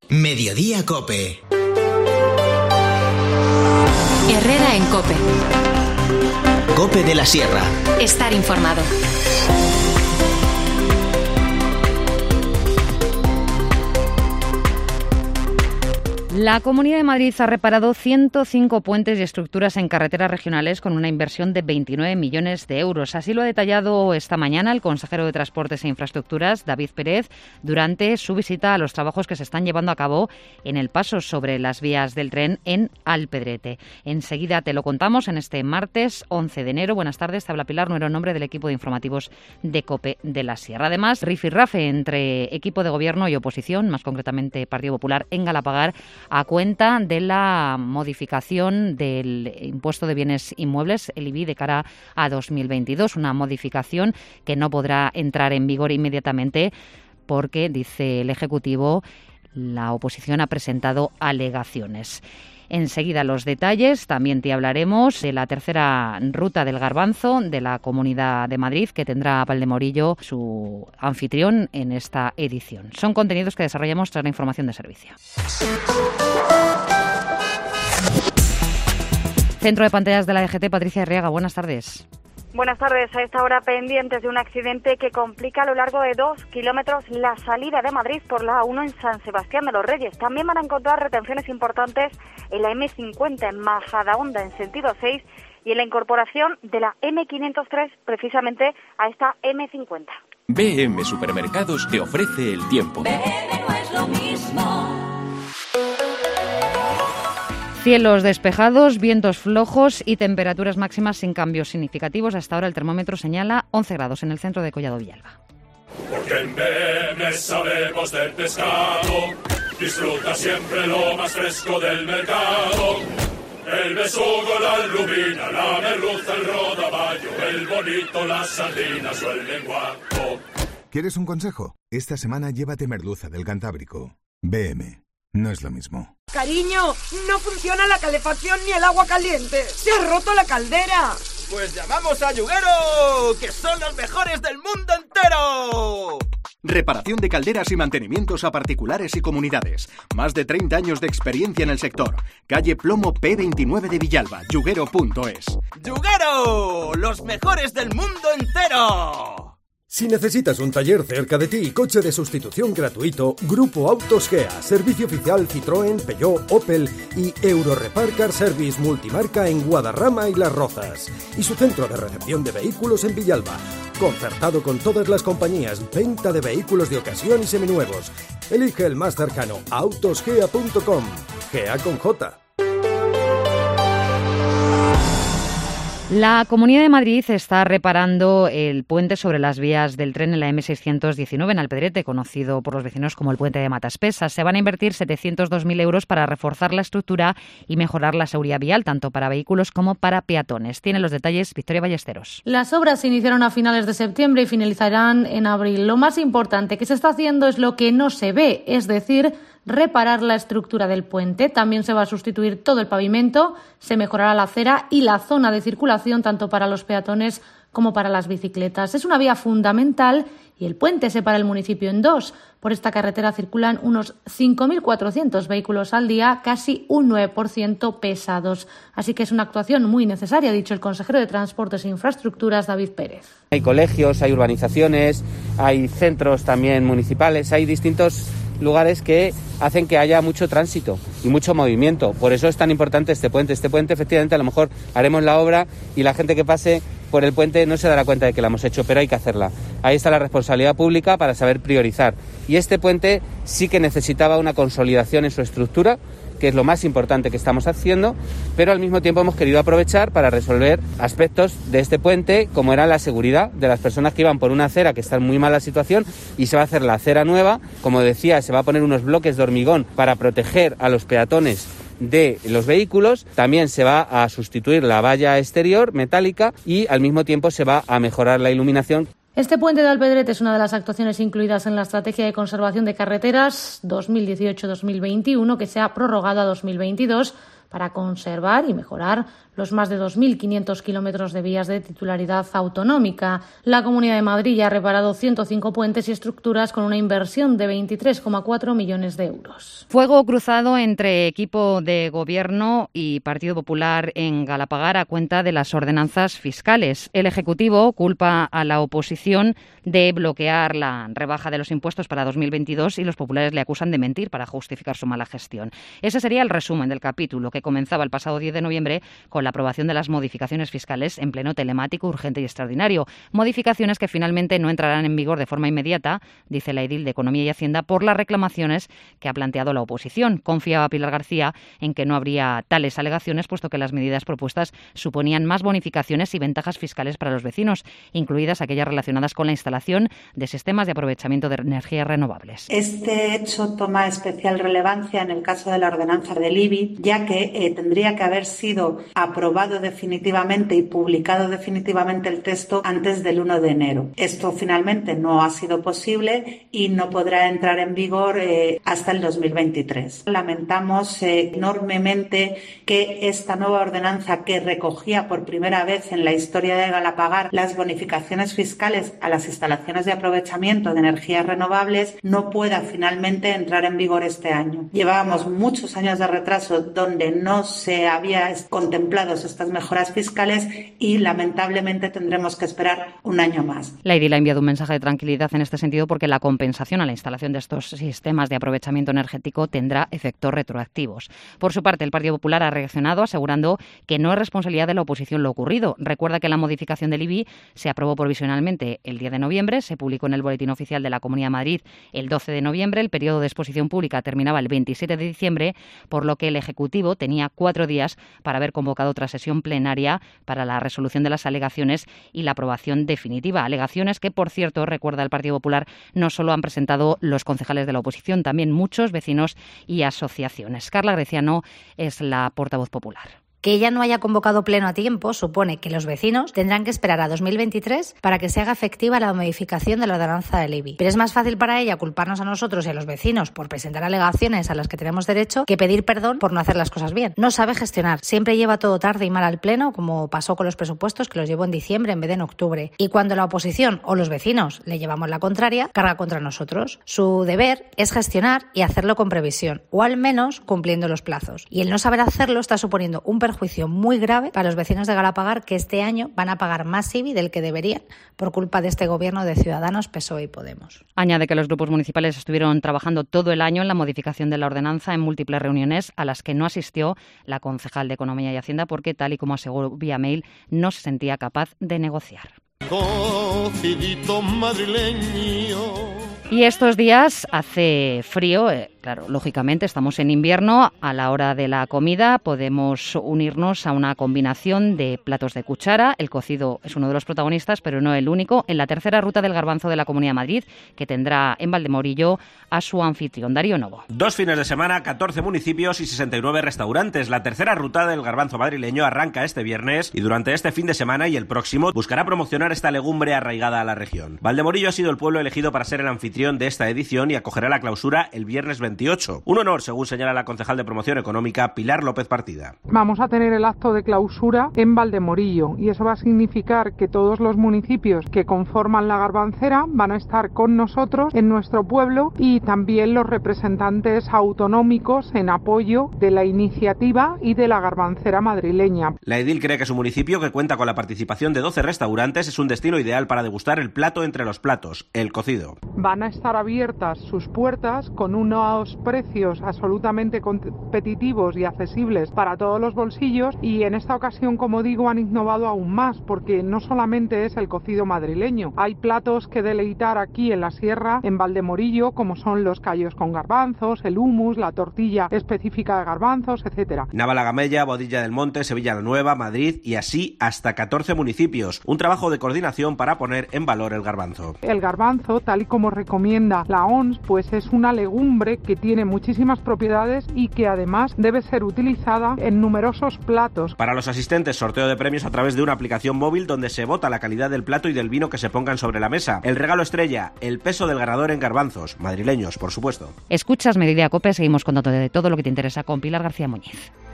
Mediodía Cope. Herrera en Cope. Cope de la Sierra. Estar informado. La Comunidad de Madrid ha reparado 105 puentes y estructuras en carreteras regionales con una inversión de 29 millones de euros. Así lo ha detallado esta mañana el consejero de Transportes e Infraestructuras, David Pérez, durante su visita a los trabajos que se están llevando a cabo en el paso sobre las vías del tren en Alpedrete. Enseguida te lo contamos en este martes 11 de enero. Buenas tardes, te habla Pilar Nuero en nombre del equipo de informativos de COPE de la Sierra. Además, rifirrafe entre equipo de gobierno y oposición, más concretamente Partido Popular, en Galapagar, a cuenta de la modificación del impuesto de bienes inmuebles, el IBI, de cara a 2022. Una modificación que no podrá entrar en vigor inmediatamente porque, dice el Ejecutivo, la oposición ha presentado alegaciones. Enseguida los detalles. También te hablaremos de la tercera ruta del garbanzo de la Comunidad de Madrid, que tendrá Valdemorillo, su anfitrión, en esta edición. Son contenidos que desarrollamos tras la información de servicio. Centro de pantallas de la DGT, Patricia Arriaga, buenas tardes. Buenas tardes. A esta hora pendientes de un accidente que complica a lo largo de 2 kilómetros la salida de Madrid por la A1 en San Sebastián de los Reyes. También van a encontrar retenciones importantes en la M50 en Majadahonda en sentido 6 y en la incorporación de la M503 precisamente a esta M50. BM Supermercados te ofrece el tiempo. BM no es lo mismo. Cielos despejados, vientos flojos y temperaturas máximas sin cambios significativos. Hasta ahora el termómetro señala 11 grados en el centro de Collado Villalba. Porque en BM sabemos del pescado, disfruta siempre lo más fresco del mercado. El besugo, la lubina, la merluza, el rodaballo, el bonito, las sardinas o el lenguaco. ¿Quieres un consejo? Esta semana llévate merluza del Cantábrico. BM. No es lo mismo. Cariño, no funciona la calefacción ni el agua caliente. ¡Se ha roto la caldera! Pues llamamos a Yuguero, que son los mejores del mundo entero. Reparación de calderas y mantenimientos a particulares y comunidades. Más de 30 años de experiencia en el sector. Calle Plomo P29 de Villalba, yuguero.es. ¡Yuguero! ¡Los mejores del mundo entero! Si necesitas un taller cerca de ti y coche de sustitución gratuito, Grupo Autos Gea, servicio oficial Citroën, Peugeot, Opel y Eurorepar Car Service multimarca en Guadarrama y Las Rozas. Y su centro de recepción de vehículos en Villalba, concertado con todas las compañías, venta de vehículos de ocasión y seminuevos. Elige el más cercano, autosgea.com. Gea con J. La Comunidad de Madrid está reparando el puente sobre las vías del tren en la M619 en Alpedrete, conocido por los vecinos como el puente de Mataspesas. Se van a invertir 702.000 euros para reforzar la estructura y mejorar la seguridad vial, tanto para vehículos como para peatones. Tiene los detalles Victoria Ballesteros. Las obras se iniciaron a finales de septiembre y finalizarán en abril. Lo más importante que se está haciendo es lo que no se ve, es decir, reparar la estructura del puente. También se va a sustituir todo el pavimento, se mejorará la acera y la zona de circulación tanto para los peatones como para las bicicletas. Es una vía fundamental y el puente separa el municipio en dos. Por esta carretera circulan unos 5.400 vehículos al día, casi un 9% pesados. Así que es una actuación muy necesaria, ha dicho el consejero de Transportes e Infraestructuras, David Pérez. Hay colegios, hay urbanizaciones, hay centros también municipales, hay distintos lugares que hacen que haya mucho tránsito y mucho movimiento. Por eso es tan importante este puente. Este puente, efectivamente, a lo mejor haremos la obra y la gente que pase por el puente no se dará cuenta de que la hemos hecho, pero hay que hacerla. Ahí está la responsabilidad pública para saber priorizar. Y este puente sí que necesitaba una consolidación en su estructura, que es lo más importante que estamos haciendo, pero al mismo tiempo hemos querido aprovechar para resolver aspectos de este puente, como era la seguridad de las personas que iban por una acera que está en muy mala situación, y se va a hacer la acera nueva. Como decía, se va a poner unos bloques de hormigón para proteger a los peatones de los vehículos. También se va a sustituir la valla exterior metálica y al mismo tiempo se va a mejorar la iluminación. Este puente de Alpedrete es una de las actuaciones incluidas en la Estrategia de Conservación de Carreteras 2018-2021, que se ha prorrogado a 2022 para conservar y mejorar los más de 2.500 kilómetros de vías de titularidad autonómica. La Comunidad de Madrid ya ha reparado 105 puentes y estructuras con una inversión de 23,4 millones de euros. Fuego cruzado entre equipo de Gobierno y Partido Popular en Galapagar a cuenta de las ordenanzas fiscales. El Ejecutivo culpa a la oposición de bloquear la rebaja de los impuestos para 2022 y los populares le acusan de mentir para justificar su mala gestión. Ese sería el resumen del capítulo que comenzaba el pasado 10 de noviembre con la aprobación de las modificaciones fiscales en pleno telemático, urgente y extraordinario. Modificaciones que finalmente no entrarán en vigor de forma inmediata, dice la edil de Economía y Hacienda, por las reclamaciones que ha planteado la oposición. Confiaba Pilar García en que no habría tales alegaciones, puesto que las medidas propuestas suponían más bonificaciones y ventajas fiscales para los vecinos, incluidas aquellas relacionadas con la instalación de sistemas de aprovechamiento de energías renovables. Este hecho toma especial relevancia en el caso de la ordenanza del IBI, ya que tendría que haber sido aprobado definitivamente y publicado definitivamente el texto antes del 1 de enero. Esto finalmente no ha sido posible y no podrá entrar en vigor hasta el 2023. Lamentamos enormemente que esta nueva ordenanza, que recogía por primera vez en la historia de Galapagar las bonificaciones fiscales a las instalaciones de aprovechamiento de energías renovables, no pueda finalmente entrar en vigor este año. Llevábamos muchos años de retraso donde no se había contemplado estas mejoras fiscales y lamentablemente tendremos que esperar un año más. La edil ha enviado un mensaje de tranquilidad en este sentido porque la compensación a la instalación de estos sistemas de aprovechamiento energético tendrá efectos retroactivos. Por su parte, el Partido Popular ha reaccionado asegurando que no es responsabilidad de la oposición lo ocurrido. Recuerda que la modificación del IBI se aprobó provisionalmente el 10 de noviembre, se publicó en el Boletín Oficial de la Comunidad de Madrid el 12 de noviembre, el periodo de exposición pública terminaba el 27 de diciembre, por lo que el Ejecutivo tenía 4 días para haber convocado otra sesión plenaria para la resolución de las alegaciones y la aprobación definitiva. Alegaciones que, por cierto, recuerda el Partido Popular, no solo han presentado los concejales de la oposición, también muchos vecinos y asociaciones. Carla Greciano es la portavoz popular. Que ella no haya convocado pleno a tiempo supone que los vecinos tendrán que esperar a 2023 para que se haga efectiva la modificación de la ordenanza del IBI. Pero es más fácil para ella culparnos a nosotros y a los vecinos por presentar alegaciones a las que tenemos derecho que pedir perdón por no hacer las cosas bien. No sabe gestionar, siempre lleva todo tarde y mal al pleno, como pasó con los presupuestos, que los llevó en diciembre en vez de en octubre. Y cuando la oposición o los vecinos le llevamos la contraria, carga contra nosotros. Su deber es gestionar y hacerlo con previsión, o al menos cumpliendo los plazos. Y el no saber hacerlo está suponiendo un perjuicio muy grave para los vecinos de Galapagar, que este año van a pagar más IBI del que deberían por culpa de este gobierno de Ciudadanos, PSOE y Podemos. Añade que los grupos municipales estuvieron trabajando todo el año en la modificación de la ordenanza en múltiples reuniones a las que no asistió la concejal de Economía y Hacienda porque, tal y como aseguró vía mail, no se sentía capaz de negociar. Cocidito madrileño. Y estos días hace frío, claro, lógicamente estamos en invierno. A la hora de la comida podemos unirnos a una combinación de platos de cuchara. El cocido es uno de los protagonistas, pero no el único, en la tercera ruta del garbanzo de la Comunidad de Madrid, que tendrá en Valdemorillo a su anfitrión, Darío Novo. 2 fines de semana, 14 municipios y 69 restaurantes. La tercera ruta del garbanzo madrileño arranca este viernes y durante este fin de semana y el próximo buscará promocionar esta legumbre arraigada a la región. Valdemorillo ha sido el pueblo elegido para ser el anfitrión de esta edición y acogerá la clausura el viernes 28. Un honor, según señala la concejal de Promoción Económica, Pilar López Partida. Vamos a tener el acto de clausura en Valdemorillo y eso va a significar que todos los municipios que conforman la garbancera van a estar con nosotros en nuestro pueblo y también los representantes autonómicos en apoyo de la iniciativa y de la garbancera madrileña. La edil cree que su municipio, que cuenta con la participación de 12 restaurantes, es un destino ideal para degustar el plato entre los platos, el cocido. Van a estar abiertas sus puertas con unos precios absolutamente competitivos y accesibles para todos los bolsillos y en esta ocasión, como digo, han innovado aún más porque no solamente es el cocido madrileño, hay platos que deleitar aquí en la sierra, en Valdemorillo, como son los callos con garbanzos, el hummus, la tortilla específica de garbanzos, etcétera. Navalagamella, Boadilla del Monte, Sevilla la Nueva, Madrid y así hasta 14 municipios. Un trabajo de coordinación para poner en valor el garbanzo. El garbanzo, tal y como recomienda la OMS, pues es una legumbre que tiene muchísimas propiedades y que además debe ser utilizada en numerosos platos. Para los asistentes, sorteo de premios a través de una aplicación móvil donde se vota la calidad del plato y del vino que se pongan sobre la mesa. El regalo estrella, el peso del ganador en garbanzos, madrileños, por supuesto. Escuchas Mediodía Cope, seguimos contándote de todo lo que te interesa con Pilar García Muñiz.